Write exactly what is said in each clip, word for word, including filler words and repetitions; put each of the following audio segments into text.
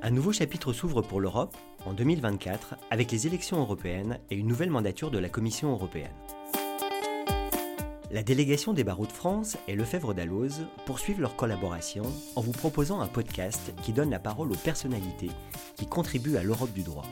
Un nouveau chapitre s'ouvre pour l'Europe en deux mille vingt-quatre avec les élections européennes et une nouvelle mandature de la Commission européenne. La délégation des barreaux de France et Lefebvre d'Alloz poursuivent leur collaboration en vous proposant un podcast qui donne la parole aux personnalités qui contribuent à l'Europe du droit.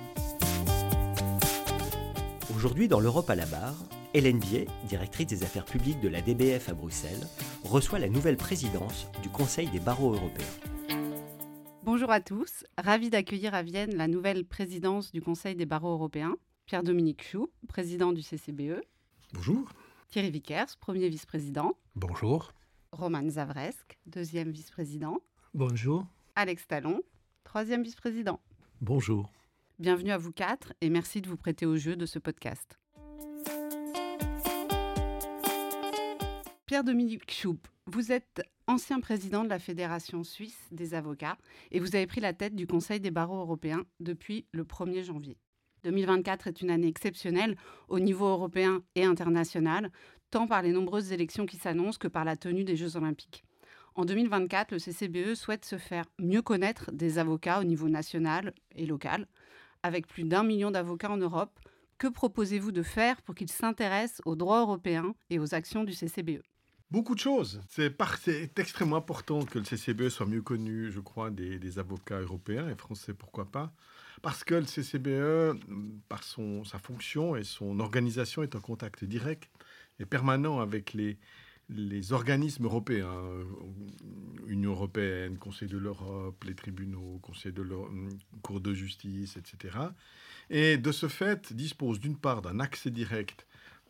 Aujourd'hui, dans l'Europe à la barre, Hélène Vier, directrice des affaires publiques de la D B F à Bruxelles, reçoit la nouvelle présidence du Conseil des barreaux européens. Bonjour à tous, ravi d'accueillir à Vienne la nouvelle présidence du Conseil des barreaux européens, Pierre-Dominique Schoup, président du C C B E. Bonjour. Thierry Vickers, premier vice-président. Bonjour. Roman Zavresk, deuxième vice-président. Bonjour. Alex Talon, troisième vice-président. Bonjour. Bienvenue à vous quatre et merci de vous prêter au jeu de ce podcast. Pierre-Dominique Schoup, vous êtes ancien président de la Fédération suisse des avocats et vous avez pris la tête du Conseil des barreaux européens depuis le premier janvier. deux mille vingt-quatre est une année exceptionnelle au niveau européen et international, tant par les nombreuses élections qui s'annoncent que par la tenue des Jeux Olympiques. En deux mille vingt-quatre, le C C B E souhaite se faire mieux connaître des avocats au niveau national et local. Avec plus d'un million d'avocats en Europe, que proposez-vous de faire pour qu'ils s'intéressent aux droits européens et aux actions du C C B E ? Beaucoup de choses. C'est, par... C'est extrêmement important que le C C B E soit mieux connu, je crois, des, des avocats européens et français, pourquoi pas. Parce que le C C B E, par son, sa fonction et son organisation, est en contact direct et permanent avec les, les organismes européens. Union européenne, Conseil de l'Europe, les tribunaux, Conseil de l'Europe, Cour de justice, et cetera. Et de ce fait, dispose d'une part d'un accès direct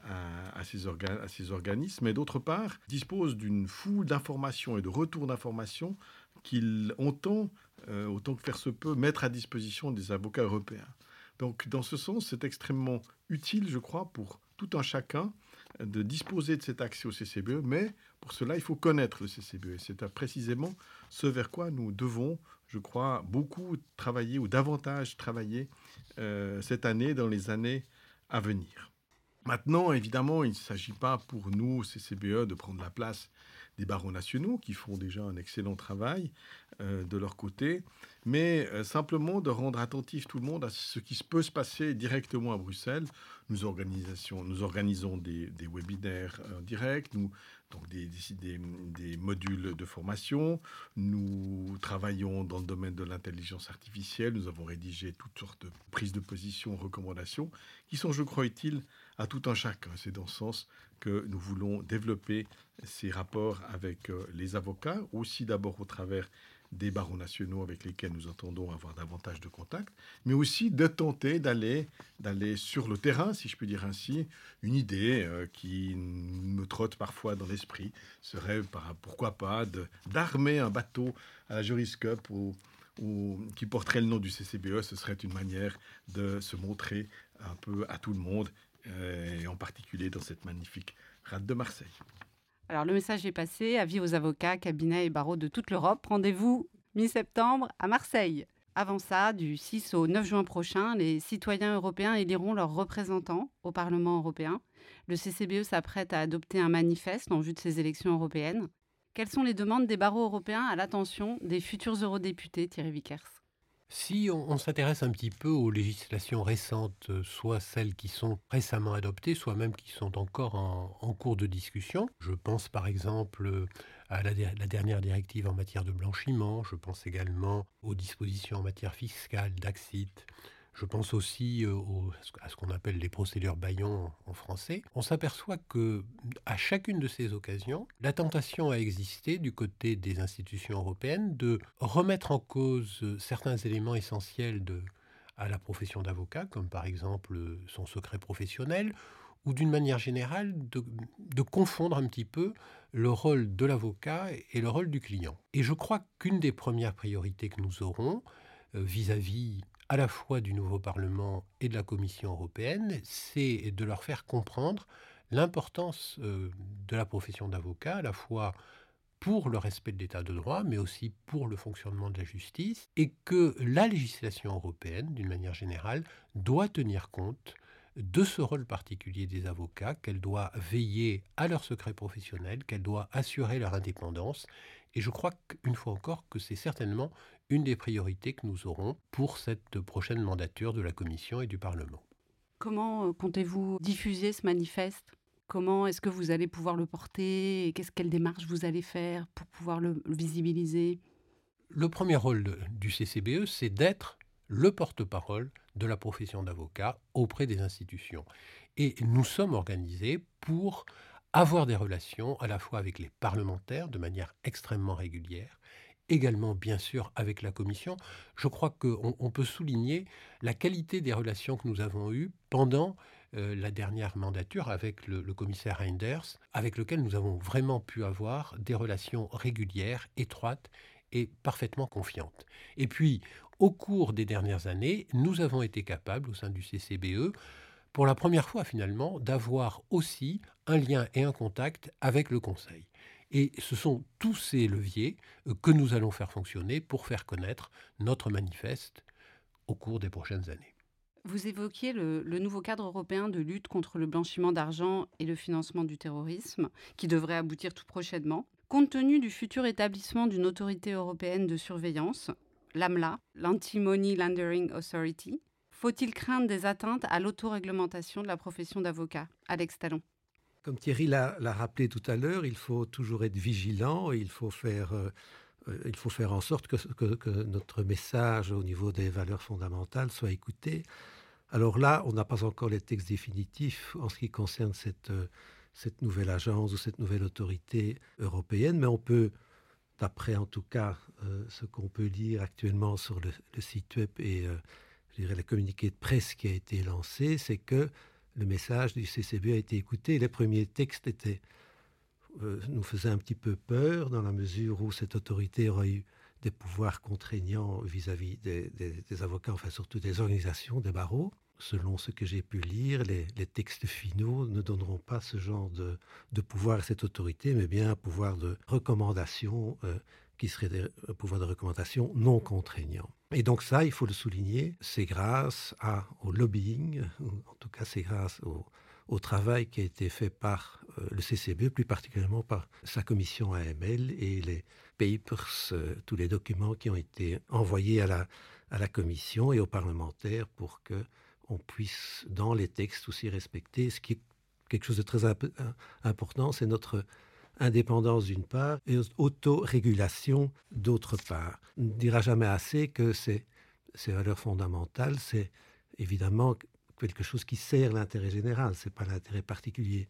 À, à, ces orga- à ces organismes, et d'autre part, dispose d'une foule d'informations et de retours d'informations qu'il entend, euh, autant que faire se peut, mettre à disposition des avocats européens. Donc, dans ce sens, c'est extrêmement utile, je crois, pour tout un chacun de disposer de cet accès au C C B E, mais pour cela, il faut connaître le C C B E. Et c'est précisément ce vers quoi nous devons, je crois, beaucoup travailler, ou davantage travailler euh, cette année, dans les années à venir. Maintenant, évidemment, il ne s'agit pas pour nous, C C B E, de prendre la place des barreaux nationaux qui font déjà un excellent travail euh, de leur côté, mais euh, simplement de rendre attentif tout le monde à ce qui peut se passer directement à Bruxelles. Nous, nous organisons des, des webinaires en direct, nous, donc des, des, des modules de formation, nous travaillons dans le domaine de l'intelligence artificielle, nous avons rédigé toutes sortes de prises de position, recommandations, qui sont, je crois, utiles à tout un chacun. C'est dans ce sens que nous voulons développer ces rapports avec euh, les avocats, aussi d'abord au travers des barreaux nationaux avec lesquels nous entendons avoir davantage de contacts, mais aussi de tenter d'aller, d'aller sur le terrain, si je puis dire ainsi. Une idée euh, qui me trotte parfois dans l'esprit serait, par, pourquoi pas, de, d'armer un bateau à la Juris Cup ou, ou, qui porterait le nom du C C B E. Ce serait une manière de se montrer un peu à tout le monde, euh, et en particulier dans cette magnifique rade de Marseille. Alors, le message est passé. Avis aux avocats, cabinets et barreaux de toute l'Europe. Rendez-vous mi-septembre à Marseille. Avant ça, du six au neuf juin prochain, les citoyens européens éliront leurs représentants au Parlement européen. Le C C B E s'apprête à adopter un manifeste en vue de ces élections européennes. Quelles sont les demandes des barreaux européens à l'attention des futurs eurodéputés, Thierry Vickers ? Si on, on s'intéresse un petit peu aux législations récentes, soit celles qui sont récemment adoptées, soit même qui sont encore en, en cours de discussion, je pense par exemple à la, la dernière directive en matière de blanchiment, je pense également aux dispositions en matière fiscale, d'Axit, je pense aussi au, à ce qu'on appelle les procédures bâillons en français. On s'aperçoit qu'à chacune de ces occasions, la tentation a existé du côté des institutions européennes de remettre en cause certains éléments essentiels de, à la profession d'avocat, comme par exemple son secret professionnel, ou d'une manière générale de, de confondre un petit peu le rôle de l'avocat et le rôle du client. Et je crois qu'une des premières priorités que nous aurons euh, vis-à-vis à la fois du nouveau Parlement et de la Commission européenne, c'est de leur faire comprendre l'importance euh, de la profession d'avocat, à la fois pour le respect de l'état de droit, mais aussi pour le fonctionnement de la justice, et que la législation européenne, d'une manière générale, doit tenir compte de ce rôle particulier des avocats, qu'elle doit veiller à leur secret professionnel, qu'elle doit assurer leur indépendance. Et je crois qu'une fois encore que c'est certainement une des priorités que nous aurons pour cette prochaine mandature de la Commission et du Parlement. Comment euh, comptez-vous diffuser ce manifeste ? Comment est-ce que vous allez pouvoir le porter et qu'est-ce, quelle démarche vous allez faire pour pouvoir le, le visibiliser ? Le premier rôle de, du C C B E, c'est d'être le porte-parole de la profession d'avocat auprès des institutions. Et nous sommes organisés pour avoir des relations à la fois avec les parlementaires de manière extrêmement régulière, également bien sûr avec la Commission. Je crois qu'on on peut souligner la qualité des relations que nous avons eues pendant euh, la dernière mandature avec le, le commissaire Reynders, avec lequel nous avons vraiment pu avoir des relations régulières, étroites et parfaitement confiantes. Et puis, au cours des dernières années, nous avons été capables, au sein du C C B E, pour la première fois finalement, d'avoir aussi un lien et un contact avec le Conseil. Et ce sont tous ces leviers que nous allons faire fonctionner pour faire connaître notre manifeste au cours des prochaines années. Vous évoquiez le, le nouveau cadre européen de lutte contre le blanchiment d'argent et le financement du terrorisme, qui devrait aboutir tout prochainement. Compte tenu du futur établissement d'une autorité européenne de surveillance, l'AMLA, l'Anti-Money Laundering Authority, faut-il craindre des atteintes à l'autoréglementation de la profession d'avocat ? Alex Talon. Comme Thierry l'a, l'a rappelé tout à l'heure, il faut toujours être vigilant et il faut faire, euh, il faut faire en sorte que, que, que notre message au niveau des valeurs fondamentales soit écouté. Alors là, on n'a pas encore les textes définitifs en ce qui concerne cette, euh, cette nouvelle agence ou cette nouvelle autorité européenne, mais on peut, d'après en tout cas euh, ce qu'on peut lire actuellement sur le, le site web et euh, je dirais le communiqué de presse qui a été lancé, c'est que le message du C C B a été écouté. Les premiers textes étaient, euh, nous faisaient un petit peu peur dans la mesure où cette autorité aurait eu des pouvoirs contraignants vis-à-vis des, des, des avocats, enfin surtout des organisations, des barreaux. Selon ce que j'ai pu lire, les, les textes finaux ne donneront pas ce genre de, de pouvoir à cette autorité, mais bien un pouvoir de recommandation euh, qui serait des, un pouvoir de recommandation non contraignant. Et donc ça, il faut le souligner, c'est grâce à, au lobbying, en tout cas c'est grâce au, au travail qui a été fait par euh, le C C B, plus particulièrement par sa commission A M L et les papers, euh, tous les documents qui ont été envoyés à la, à la commission et aux parlementaires pour que on puisse, dans les textes aussi, respecter ce qui est quelque chose de très imp- important, c'est notre indépendance d'une part et autorégulation d'autre part. On ne dira jamais assez que ces, ces valeurs fondamentales, c'est évidemment quelque chose qui sert l'intérêt général, ce n'est pas l'intérêt particulier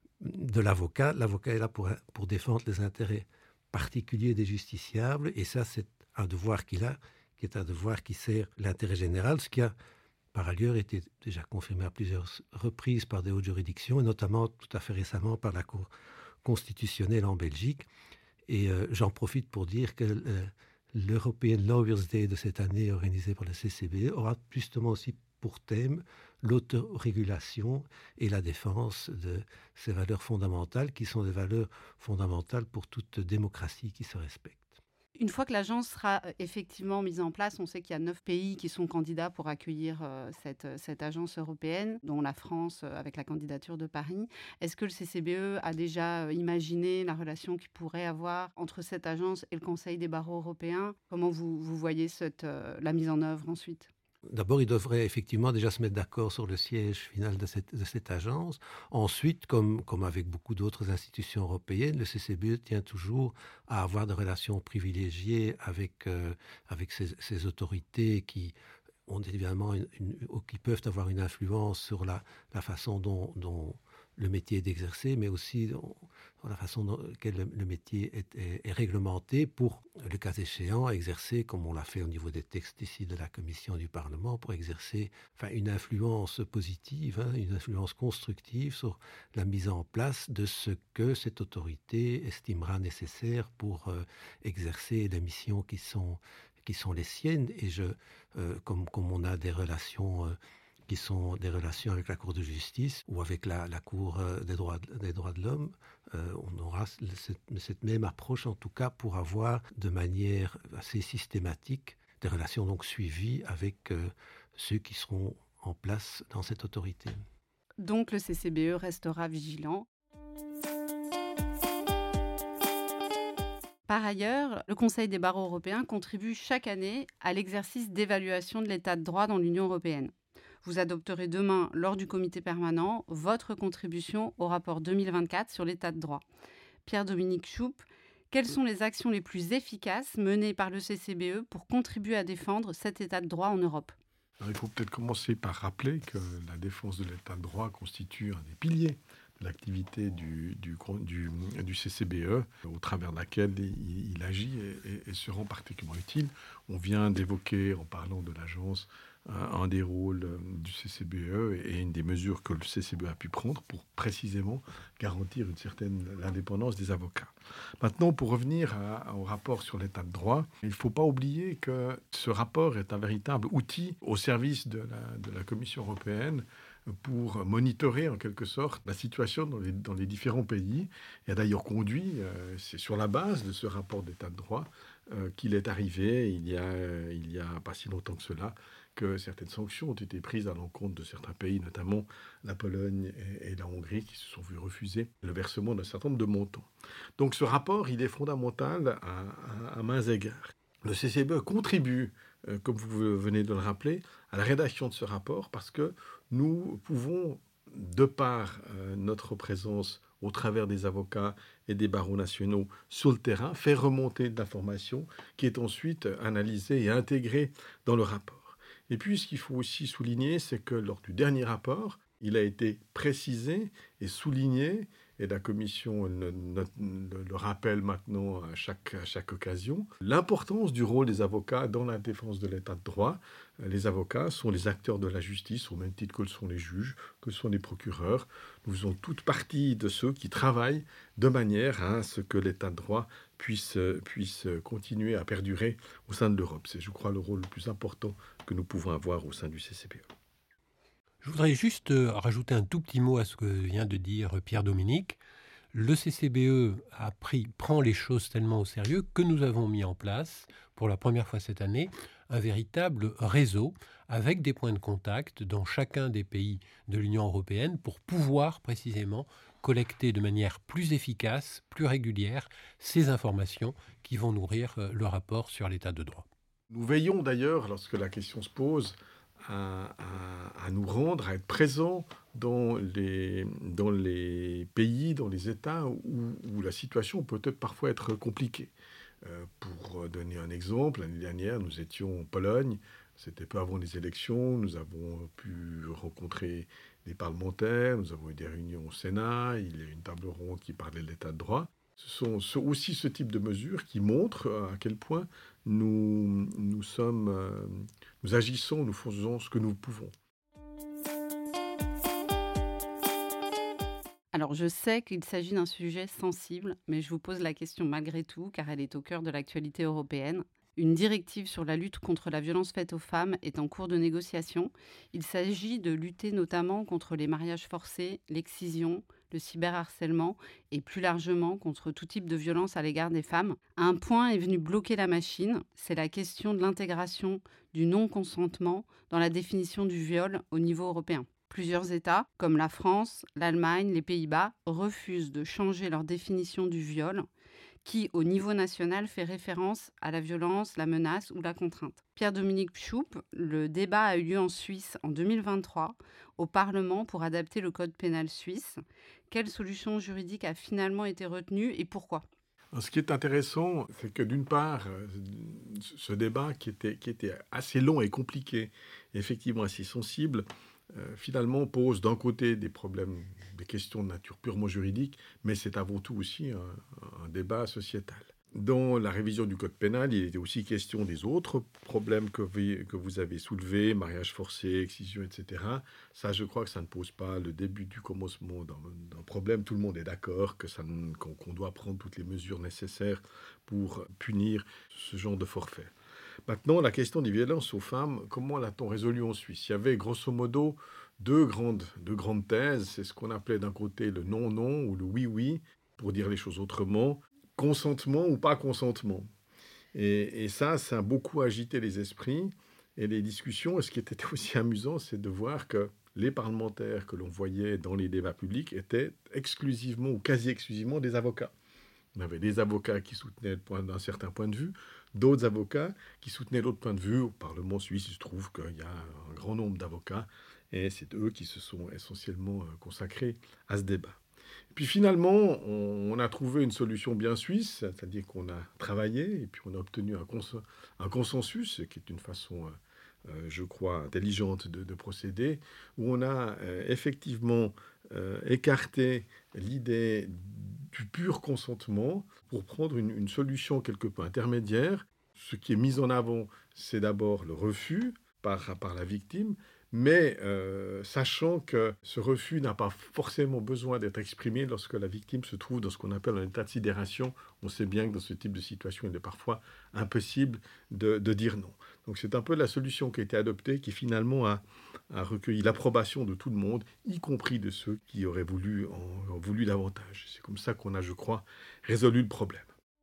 de l'avocat. L'avocat est là pour, pour défendre les intérêts particuliers des justiciables et ça, c'est un devoir qu'il a, qui est un devoir qui sert l'intérêt général, ce qui a par ailleurs été déjà confirmé à plusieurs reprises par des hautes juridictions, et notamment tout à fait récemment par la Cour constitutionnelle en Belgique. Et euh, j'en profite pour dire que euh, l'European Lawyers Day de cette année, organisé par le C C B, aura justement aussi pour thème l'autorégulation et la défense de ces valeurs fondamentales, qui sont des valeurs fondamentales pour toute démocratie qui se respecte. Une fois que l'agence sera effectivement mise en place, on sait qu'il y a neuf pays qui sont candidats pour accueillir euh, cette, cette agence européenne, dont la France euh, avec la candidature de Paris. Est-ce que le C C B E a déjà imaginé la relation qu'il pourrait avoir entre cette agence et le Conseil des barreaux européens ? Comment vous, vous voyez cette, euh, la mise en œuvre ensuite ? D'abord, il devrait effectivement déjà se mettre d'accord sur le siège final de cette, de cette agence. Ensuite, comme, comme avec beaucoup d'autres institutions européennes, le C C B E tient toujours à avoir des relations privilégiées avec, euh, avec ces, ces autorités qui ont évidemment une, une, ou qui peuvent avoir une influence sur la, la façon dont, dont le métier est exercé, mais aussi dans, dans la façon dont le, le métier est, est, est réglementé pour, le cas échéant, exercer, comme on l'a fait au niveau des textes ici de la Commission du Parlement, pour exercer enfin, une influence positive, hein, une influence constructive sur la mise en place de ce que cette autorité estimera nécessaire pour euh, exercer les missions qui sont, qui sont les siennes. Et je, euh, comme, comme on a des relations... Euh, qui sont des relations avec la Cour de justice ou avec la, la Cour des droits, des droits de l'homme, euh, on aura cette, cette même approche en tout cas pour avoir de manière assez systématique des relations donc suivies avec euh, ceux qui seront en place dans cette autorité. Donc le C C B E restera vigilant. Par ailleurs, le Conseil des barreaux européens contribue chaque année à l'exercice d'évaluation de l'état de droit dans l'Union européenne. Vous adopterez demain, lors du comité permanent, votre contribution au rapport deux mille vingt-quatre sur l'état de droit. Pierre-Dominique Schoup, quelles sont les actions les plus efficaces menées par le C C B E pour contribuer à défendre cet état de droit en Europe ? Alors, il faut peut-être commencer par rappeler que la défense de l'état de droit constitue un des piliers de l'activité du, du, du, du C C B E, au travers de laquelle il, il agit et, et, et se rend particulièrement utile. On vient d'évoquer, en parlant de l'agence, un, un des rôles du C C B E et une des mesures que le C C B E a pu prendre pour précisément garantir une certaine indépendance des avocats. Maintenant, pour revenir à, au rapport sur l'état de droit, il ne faut pas oublier que ce rapport est un véritable outil au service de la, de la Commission européenne pour monitorer en quelque sorte la situation dans les, dans les différents pays. Et a d'ailleurs conduit, euh, c'est sur la base de ce rapport d'état de droit euh, qu'il est arrivé, il y a, euh, il y a pas si longtemps que cela, que certaines sanctions ont été prises à l'encontre de certains pays, notamment la Pologne et, et la Hongrie, qui se sont vus refuser le versement d'un certain nombre de montants. Donc ce rapport, il est fondamental à, à, à maints égards. Le C C B E contribue, euh, comme vous venez de le rappeler, à la rédaction de ce rapport parce que nous pouvons, de par euh, notre présence au travers des avocats et des barreaux nationaux sur le terrain, faire remonter de l'information qui est ensuite analysée et intégrée dans le rapport. Et puis, ce qu'il faut aussi souligner, c'est que lors du dernier rapport, il a été précisé et souligné, et la Commission le, le, le rappelle maintenant à chaque, à chaque occasion, l'importance du rôle des avocats dans la défense de l'état de droit. Les avocats sont les acteurs de la justice, au même titre que le sont les juges, que sont les procureurs. Nous faisons toute partie de ceux qui travaillent de manière à ce que l'état de droit puisse, puisse continuer à perdurer au sein de l'Europe. C'est, je crois, le rôle le plus important que nous pouvons avoir au sein du C C B E. Je voudrais juste rajouter un tout petit mot à ce que vient de dire Pierre-Dominique. Le C C B E a pris, prend les choses tellement au sérieux que nous avons mis en place, pour la première fois cette année, un véritable réseau avec des points de contact dans chacun des pays de l'Union européenne pour pouvoir précisément collecter de manière plus efficace, plus régulière, ces informations qui vont nourrir le rapport sur l'état de droit. Nous veillons d'ailleurs, lorsque la question se pose, À, à, à nous rendre, à être présents dans les, dans les pays, dans les États où, où la situation peut être parfois être compliquée. Euh, pour donner un exemple, l'année dernière, nous étions en Pologne, c'était peu avant les élections, nous avons pu rencontrer les parlementaires, nous avons eu des réunions au Sénat, il y a eu une table ronde qui parlait de l'état de droit. Ce sont aussi ce type de mesures qui montrent à quel point nous, nous, sommes, euh, nous agissons, nous faisons ce que nous pouvons. Alors, je sais qu'il s'agit d'un sujet sensible, mais je vous pose la question malgré tout, car elle est au cœur de l'actualité européenne. Une directive sur la lutte contre la violence faite aux femmes est en cours de négociation. Il s'agit de lutter notamment contre les mariages forcés, l'excision, le cyberharcèlement et plus largement contre tout type de violence à l'égard des femmes. Un point est venu bloquer la machine, c'est la question de l'intégration du non-consentement dans la définition du viol au niveau européen. Plusieurs États, comme la France, l'Allemagne, les Pays-Bas, refusent de changer leur définition du viol, qui, au niveau national, fait référence à la violence, la menace ou la contrainte. Pierre-Dominique Schoup, le débat a eu lieu en Suisse en deux mille vingt-trois au Parlement pour adapter le code pénal suisse. Quelle solution juridique a finalement été retenue et pourquoi ? Alors, ce qui est intéressant, c'est que d'une part, ce débat qui était, qui était assez long et compliqué, et effectivement assez sensible, euh, finalement pose d'un côté des problèmes, des questions de nature purement juridique, mais c'est avant tout aussi un, un débat sociétal. Dans la révision du code pénal, il était aussi question des autres problèmes que vous, que vous avez soulevés, mariage forcé, excision, et cetera. Ça, je crois que ça ne pose pas le début du commencement d'un, d'un problème. Tout le monde est d'accord que ça, qu'on, qu'on doit prendre toutes les mesures nécessaires pour punir ce genre de forfait. Maintenant, la question des violences aux femmes, comment l'a-t-on résolue en Suisse ? Il y avait grosso modo deux grandes, deux grandes thèses. C'est ce qu'on appelait d'un côté le non-non ou le oui-oui, pour dire les choses autrement. Consentement ou pas consentement. Et, et ça, ça a beaucoup agité les esprits. Et les discussions, et ce qui était aussi amusant, c'est de voir que les parlementaires que l'on voyait dans les débats publics étaient exclusivement ou quasi exclusivement des avocats. On avait des avocats qui soutenaient le point, d'un certain point de vue, d'autres avocats qui soutenaient l'autre point de vue. Au Parlement suisse, il se trouve qu'il y a un grand nombre d'avocats et c'est eux qui se sont essentiellement consacrés à ce débat. Et puis finalement, on, on a trouvé une solution bien suisse, c'est-à-dire qu'on a travaillé et puis on a obtenu un, cons- un consensus, qui est une façon, euh, je crois, intelligente de, de procéder, où on a euh, effectivement euh, écarté l'idée du pur consentement pour prendre une, une solution quelque peu intermédiaire. Ce qui est mis en avant, c'est d'abord le refus par, par la victime, mais euh, sachant que ce refus n'a pas forcément besoin d'être exprimé lorsque la victime se trouve dans ce qu'on appelle un état de sidération. On sait bien que dans ce type de situation, il est parfois impossible de, de dire non. Donc c'est un peu la solution qui a été adoptée, qui finalement a, a recueilli l'approbation de tout le monde, y compris de ceux qui auraient voulu, en, en voulu davantage. C'est comme ça qu'on a, je crois, résolu le problème.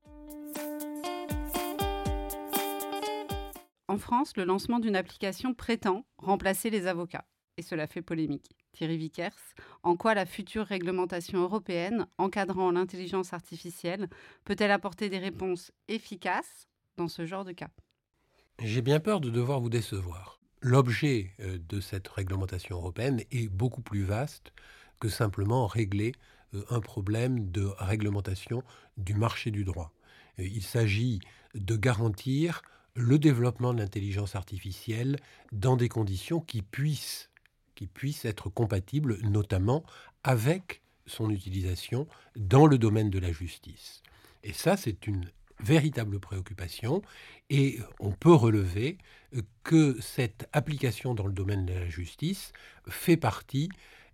En France, le lancement d'une application prétend remplacer les avocats. Et cela fait polémique. Thierry Vickers, en quoi la future réglementation européenne encadrant l'intelligence artificielle peut-elle apporter des réponses efficaces dans ce genre de cas ? J'ai bien peur de devoir vous décevoir. L'objet de cette réglementation européenne est beaucoup plus vaste que simplement régler un problème de réglementation du marché du droit. Il s'agit de garantir le développement de l'intelligence artificielle dans des conditions qui puissent, qui puissent être compatibles notamment avec son utilisation dans le domaine de la justice. Et ça, c'est une véritable préoccupation et on peut relever que cette application dans le domaine de la justice fait partie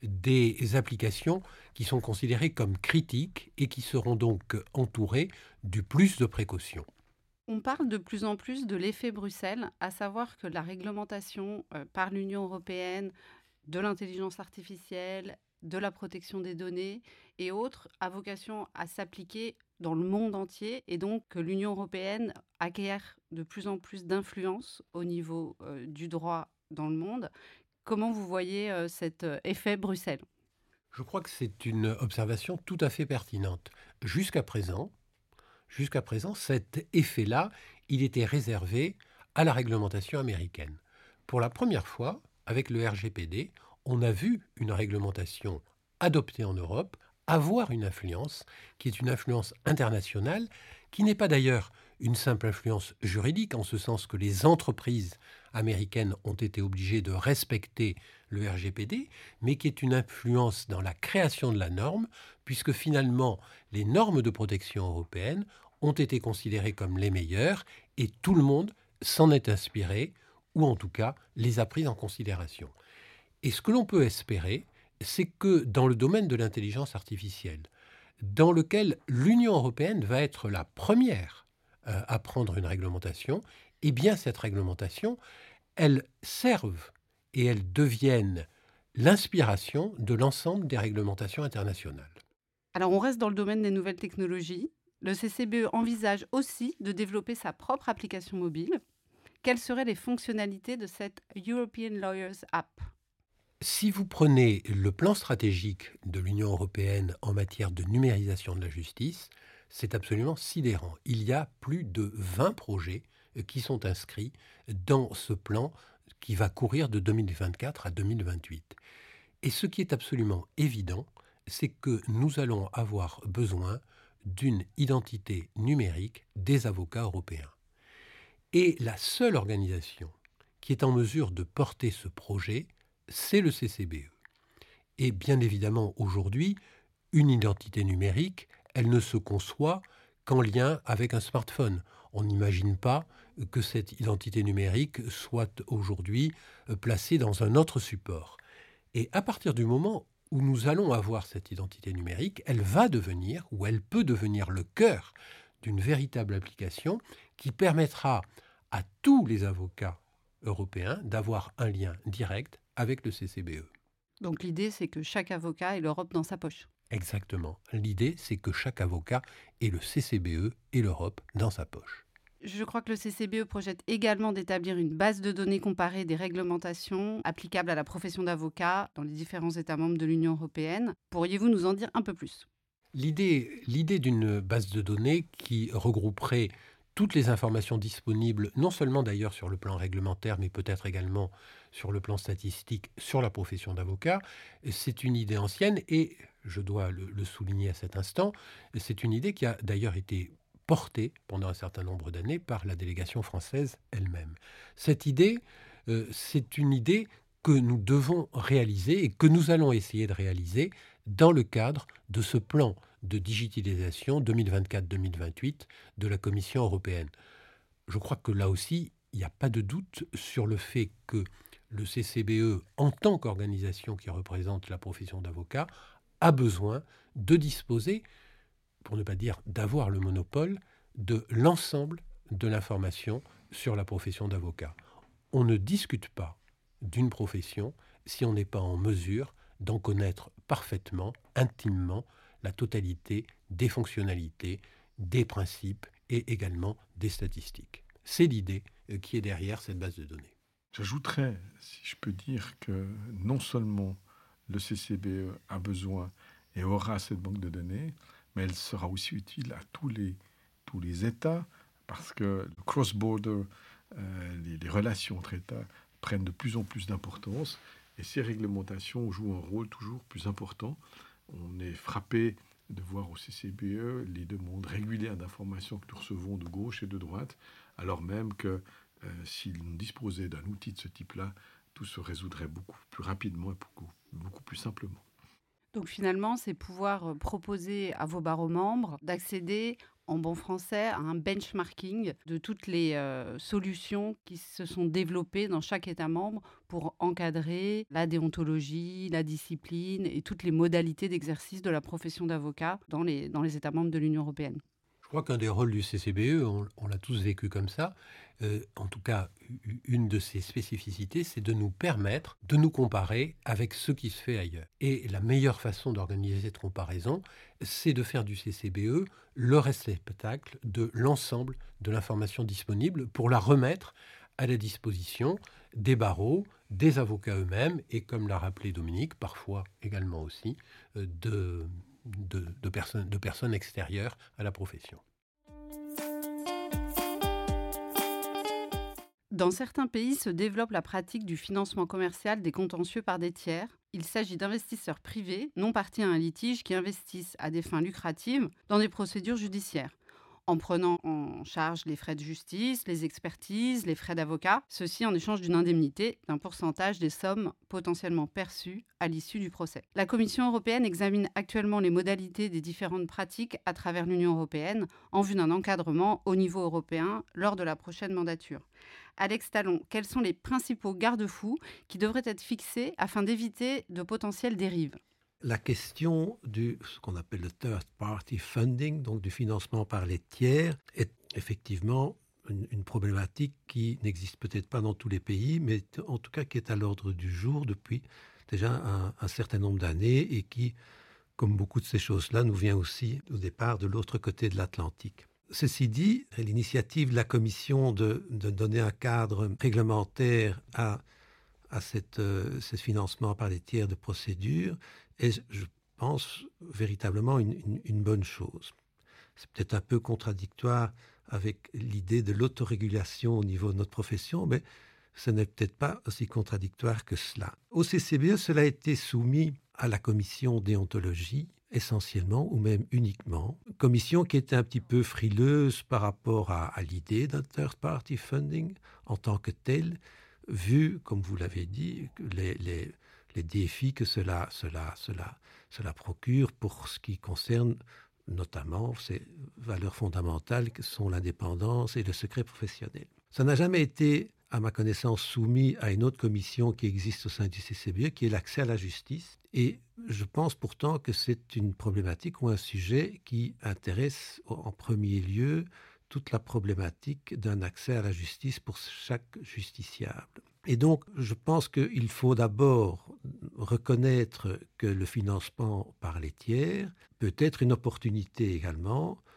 des applications qui sont considérées comme critiques et qui seront donc entourées du plus de précautions. On parle de plus en plus de l'effet Bruxelles, à savoir que la réglementation euh, par l'Union européenne de l'intelligence artificielle, de la protection des données et autres a vocation à s'appliquer dans le monde entier et donc que l'Union européenne acquiert de plus en plus d'influence au niveau euh, du droit dans le monde. Comment vous voyez euh, cet euh, effet Bruxelles ? Je crois que c'est une observation tout à fait pertinente. Jusqu'à présent, Jusqu'à présent, cet effet-là, il était réservé à la réglementation américaine. Pour la première fois, avec le R G P D, on a vu une réglementation adoptée en Europe avoir une influence qui est une influence internationale, qui n'est pas d'ailleurs une simple influence juridique, en ce sens que les entreprises américaines ont été obligées de respecter le R G P D, mais qui est une influence dans la création de la norme, puisque finalement, les normes de protection européennes ont été considérées comme les meilleures et tout le monde s'en est inspiré, ou en tout cas les a prises en considération. Et ce que l'on peut espérer, c'est que dans le domaine de l'intelligence artificielle, dans lequel l'Union européenne va être la première euh, à prendre une réglementation, eh bien cette réglementation, elle serve et elle devienne l'inspiration de l'ensemble des réglementations internationales. Alors on reste dans le domaine des nouvelles technologies. Le C C B E envisage aussi de développer sa propre application mobile. Quelles seraient les fonctionnalités de cette European Lawyers App ? Si vous prenez le plan stratégique de l'Union européenne en matière de numérisation de la justice, c'est absolument sidérant. Il y a plus de vingt projets qui sont inscrits dans ce plan qui va courir de deux mille vingt-quatre à deux mille vingt-huit. Et ce qui est absolument évident, c'est que nous allons avoir besoin d'une identité numérique des avocats européens. Et la seule organisation qui est en mesure de porter ce projet, c'est le C C B E. Et bien évidemment, aujourd'hui, une identité numérique, elle ne se conçoit qu'en lien avec un smartphone. On n'imagine pas que cette identité numérique soit aujourd'hui placée dans un autre support. Et à partir du moment où nous allons avoir cette identité numérique, elle va devenir, ou elle peut devenir le cœur d'une véritable application qui permettra à tous les avocats européens d'avoir un lien direct avec le C C B E. Donc l'idée, c'est que chaque avocat ait l'Europe dans sa poche. Exactement. L'idée, c'est que chaque avocat ait le C C B E et l'Europe dans sa poche. Je crois que le C C B E projette également d'établir une base de données comparée des réglementations applicables à la profession d'avocat dans les différents États membres de l'Union européenne. Pourriez-vous nous en dire un peu plus ? L'idée, l'idée d'une base de données qui regrouperait toutes les informations disponibles, non seulement d'ailleurs sur le plan réglementaire, mais peut-être également sur le plan statistique, sur la profession d'avocat, c'est une idée ancienne et, je dois le, le souligner à cet instant, c'est une idée qui a d'ailleurs été portée pendant un certain nombre d'années par la délégation française elle-même. Cette idée, euh, c'est une idée que nous devons réaliser et que nous allons essayer de réaliser dans le cadre de ce plan de digitalisation deux mille vingt-quatre deux mille vingt-huit de la Commission européenne. Je crois que là aussi, il n'y a pas de doute sur le fait que le C C B E, en tant qu'organisation qui représente la profession d'avocat, a besoin de disposer, pour ne pas dire d'avoir le monopole, de l'ensemble de l'information sur la profession d'avocat. On ne discute pas d'une profession si on n'est pas en mesure d'en connaître parfaitement, intimement, la totalité des fonctionnalités, des principes et également des statistiques. C'est l'idée qui est derrière cette base de données. J'ajouterais, si je peux dire, que non seulement le C C B E a besoin et aura cette banque de données, mais elle sera aussi utile à tous les, tous les États, parce que le cross-border, euh, les, les relations entre États prennent de plus en plus d'importance, et ces réglementations jouent un rôle toujours plus important. On est frappé de voir au C C B E les demandes régulières d'informations que nous recevons de gauche et de droite, alors même que euh, si l'on disposait d'un outil de ce type-là, tout se résoudrait beaucoup plus rapidement et beaucoup, beaucoup plus simplement. Donc finalement, c'est pouvoir proposer à vos barreaux membres d'accéder en bon français à un benchmarking de toutes les euh, solutions qui se sont développées dans chaque État membre pour encadrer la déontologie, la discipline et toutes les modalités d'exercice de la profession d'avocat dans les, dans les États membres de l'Union européenne. Je crois qu'un des rôles du C C B E, on, on l'a tous vécu comme ça, euh, en tout cas, une de ses spécificités, c'est de nous permettre de nous comparer avec ce qui se fait ailleurs. Et la meilleure façon d'organiser cette comparaison, c'est de faire du C C B E le réceptacle de l'ensemble de l'information disponible pour la remettre à la disposition des barreaux, des avocats eux-mêmes et, comme l'a rappelé Dominique, parfois également aussi de, de, de, personnes, de personnes extérieures à la profession. Dans certains pays se développe la pratique du financement commercial des contentieux par des tiers. Il s'agit d'investisseurs privés, non partis à un litige, qui investissent à des fins lucratives dans des procédures judiciaires, en prenant en charge les frais de justice, les expertises, les frais d'avocat, ceci en échange d'une indemnité d'un pourcentage des sommes potentiellement perçues à l'issue du procès. La Commission européenne examine actuellement les modalités des différentes pratiques à travers l'Union européenne en vue d'un encadrement au niveau européen lors de la prochaine mandature. Alex Talon, quels sont les principaux garde-fous qui devraient être fixés afin d'éviter de potentielles dérives ? La question de ce qu'on appelle le third party funding, donc du financement par les tiers, est effectivement une, une problématique qui n'existe peut-être pas dans tous les pays, mais en tout cas qui est à l'ordre du jour depuis déjà un, un certain nombre d'années et qui, comme beaucoup de ces choses-là, nous vient aussi au départ de l'autre côté de l'Atlantique. Ceci dit, l'initiative de la Commission de, de donner un cadre réglementaire à, à cette, euh, ce financement par les tiers de procédure est, je pense, véritablement une, une, une bonne chose. C'est peut-être un peu contradictoire avec l'idée de l'autorégulation au niveau de notre profession, mais ce n'est peut-être pas aussi contradictoire que cela. Au C C B E, cela a été soumis à la commission déontologie, essentiellement ou même uniquement, commission qui était un petit peu frileuse par rapport à, à l'idée d'un third-party funding en tant que tel, vu, comme vous l'avez dit, les, les, les défis que cela, cela, cela, cela procure pour ce qui concerne notamment ces valeurs fondamentales que sont l'indépendance et le secret professionnel. Ça n'a jamais été, à ma connaissance, soumis à une autre commission qui existe au sein du C C B E, qui est l'accès à la justice. Et je pense pourtant que c'est une problématique ou un sujet qui intéresse en premier lieu toute la problématique d'un accès à la justice pour chaque justiciable. Et donc, je pense qu'il faut d'abord reconnaître que le financement par les tiers peut être une opportunité également,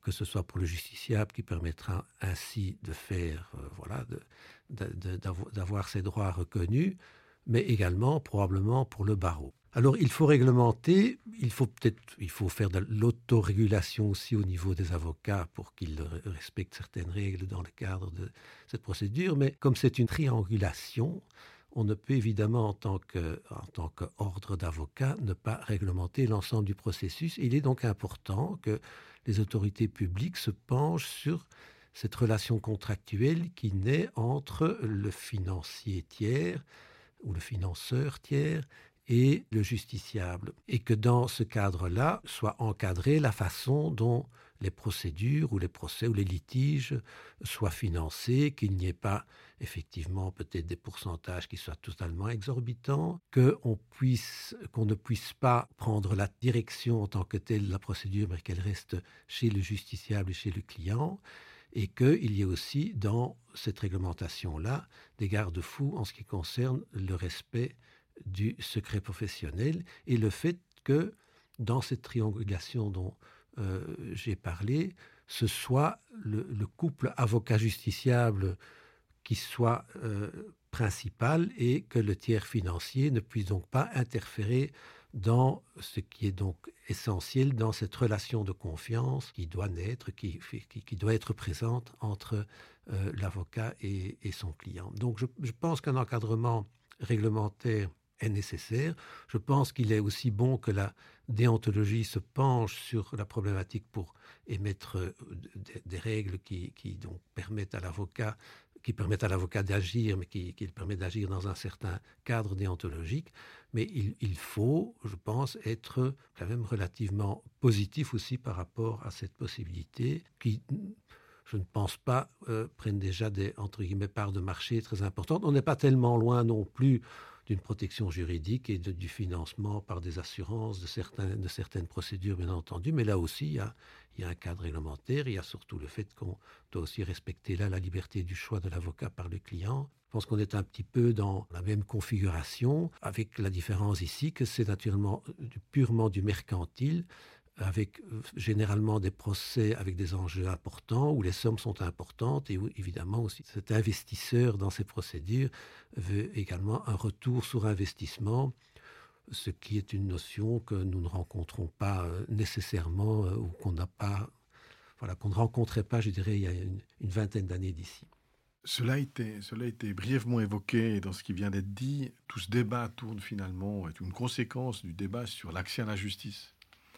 que ce soit pour le justiciable qui permettra ainsi de faire, euh, voilà, de, de, de, d'avoir ses droits reconnus, mais également probablement pour le barreau. Alors il faut réglementer, il faut peut-être il faut faire de l'autorégulation aussi au niveau des avocats pour qu'ils respectent certaines règles dans le cadre de cette procédure, mais comme c'est une triangulation, on ne peut évidemment en tant que, en tant qu'ordre d'avocats ne pas réglementer l'ensemble du processus. Il est donc important que les autorités publiques se penchent sur cette relation contractuelle qui naît entre le financier tiers ou le financeur tiers et le justiciable. Et que dans ce cadre-là soit encadrée la façon dont les procédures ou les procès ou les litiges soient financés, qu'il n'y ait pas effectivement peut-être des pourcentages qui soient totalement exorbitants, qu'on puisse, qu'on ne puisse pas prendre la direction en tant que telle de la procédure, mais qu'elle reste chez le justiciable et chez le client, et qu'il y ait aussi dans cette réglementation-là des garde-fous en ce qui concerne le respect du secret professionnel et le fait que dans cette triangulation dont euh, j'ai parlé, ce soit le, le couple avocat-justiciable qui soit euh, principal et que le tiers financier ne puisse donc pas interférer dans ce qui est donc essentiel dans cette relation de confiance qui doit naître, qui, qui, qui doit être présente entre euh, l'avocat et, et son client. Donc je, je pense qu'un encadrement réglementaire est nécessaire. Je pense qu'il est aussi bon que la déontologie se penche sur la problématique pour émettre des, des règles qui, qui donc permettent à l'avocat qui permettent à l'avocat d'agir, mais qui, qui permettent d'agir dans un certain cadre déontologique. Mais il, il faut, je pense, être quand même relativement positif aussi par rapport à cette possibilité qui, je ne pense pas, euh, prennent déjà des, entre guillemets, parts de marché très importantes. On n'est pas tellement loin non plus d'une protection juridique et de, du financement par des assurances de, certains, de certaines procédures, bien entendu. Mais là aussi, il y a, il y a un cadre réglementaire. Il y a surtout le fait qu'on doit aussi respecter là la liberté du choix de l'avocat par le client. Je pense qu'on est un petit peu dans la même configuration, avec la différence ici que c'est naturellement purement du mercantile, avec généralement des procès avec des enjeux importants, où les sommes sont importantes et où évidemment aussi cet investisseur dans ces procédures veut également un retour sur investissement, ce qui est une notion que nous ne rencontrons pas nécessairement ou qu'on n'a pas, voilà, qu'on ne rencontrait pas, je dirais, il y a une, une vingtaine d'années d'ici. Cela a, été, cela a été brièvement évoqué dans ce qui vient d'être dit. Tout ce débat tourne finalement, est une conséquence du débat sur l'accès à la justice.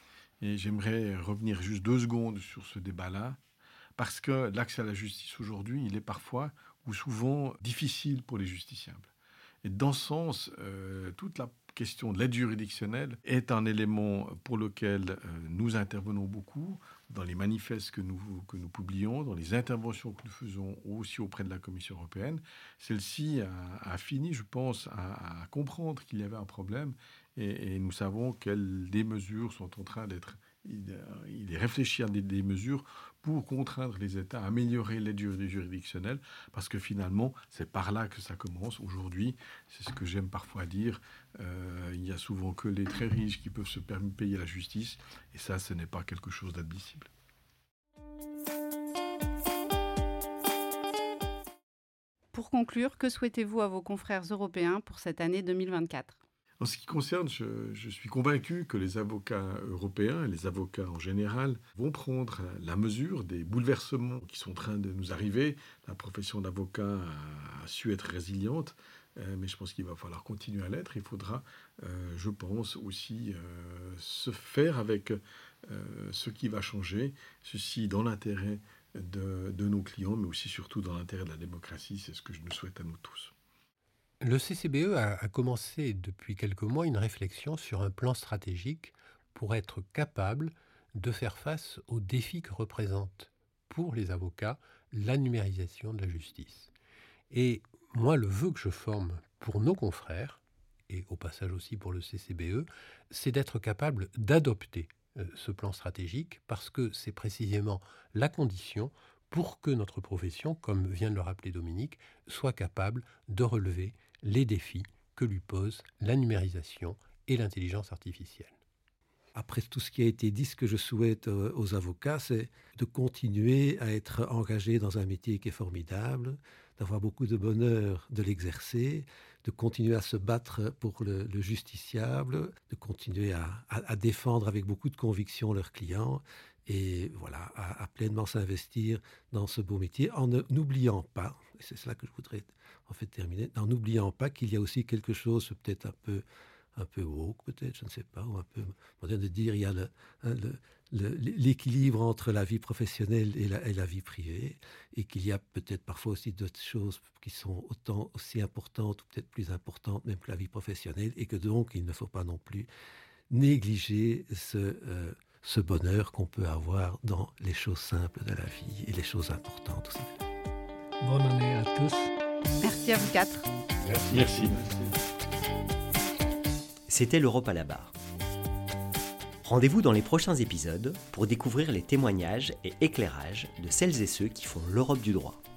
Et j'aimerais revenir juste deux secondes sur ce débat-là, parce que l'accès à la justice aujourd'hui, il est parfois ou souvent difficile pour les justiciables. Et dans ce sens, euh, toute la question de l'aide juridictionnelle est un élément pour lequel euh, nous intervenons beaucoup dans les manifestes que nous, que nous publions, dans les interventions que nous faisons aussi auprès de la Commission européenne. Celle-ci a, a fini, je pense, à, à comprendre qu'il y avait un problème et, et nous savons que des mesures sont en train d'être... Il, il est réfléchi à des, des mesures pour contraindre les États à améliorer l'aide juridictionnelle, parce que finalement, c'est par là que ça commence. Aujourd'hui, c'est ce que j'aime parfois dire, euh, il n'y a souvent que les très riches qui peuvent se permettre de payer la justice, et ça, ce n'est pas quelque chose d'admissible. Pour conclure, que souhaitez-vous à vos confrères européens pour cette année deux mille vingt-quatre ? En ce qui concerne, je, je suis convaincu que les avocats européens, et les avocats en général, vont prendre la mesure des bouleversements qui sont en train de nous arriver. La profession d'avocat a, a su être résiliente, euh, mais je pense qu'il va falloir continuer à l'être. Il faudra, euh, je pense, aussi euh, se faire avec euh, ce qui va changer, ceci dans l'intérêt de, de nos clients, mais aussi surtout dans l'intérêt de la démocratie. C'est ce que je nous souhaite à nous tous. Le C C B E a, a commencé depuis quelques mois une réflexion sur un plan stratégique pour être capable de faire face aux défis que représente pour les avocats la numérisation de la justice. Et moi, le vœu que je forme pour nos confrères, et au passage aussi pour le C C B E, c'est d'être capable d'adopter euh, ce plan stratégique, parce que c'est précisément la condition pour que notre profession, comme vient de le rappeler Dominique, soit capable de relever les défis que lui posent la numérisation et l'intelligence artificielle. Après tout ce qui a été dit, ce que je souhaite aux avocats, c'est de continuer à être engagés dans un métier qui est formidable, d'avoir beaucoup de bonheur de l'exercer, de continuer à se battre pour le, le justiciable, de continuer à, à, à défendre avec beaucoup de conviction leurs clients et voilà, à, à pleinement s'investir dans ce beau métier en n'oubliant pas, et c'est cela que je voudrais en fait terminer, en n'oubliant pas qu'il y a aussi quelque chose peut-être un peu un peu woke peut-être, je ne sais pas, ou un peu moderne de dire il y a le, hein, le, le, l'équilibre entre la vie professionnelle et la, et la vie privée, et qu'il y a peut-être parfois aussi d'autres choses qui sont autant aussi importantes ou peut-être plus importantes même que la vie professionnelle, et que donc il ne faut pas non plus négliger ce, euh, ce bonheur qu'on peut avoir dans les choses simples de la vie et les choses importantes aussi. Bonne année à tous. Merci à vous quatre. Merci. Merci. C'était l'Europe à la barre. Rendez-vous dans les prochains épisodes pour découvrir les témoignages et éclairages de celles et ceux qui font l'Europe du droit.